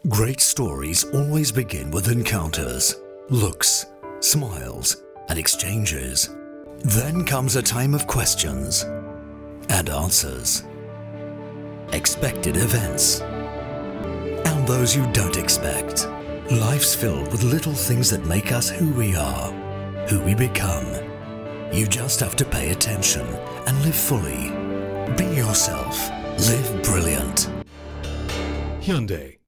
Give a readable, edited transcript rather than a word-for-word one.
Great stories always begin with encounters, looks, smiles, and exchanges. Then comes a time of questions and answers, expected events, and those you don't expect. Life's filled with little things that make us who we are, who we become. You just have to pay attention and live fully. Be yourself. Live brilliant. Hyundai.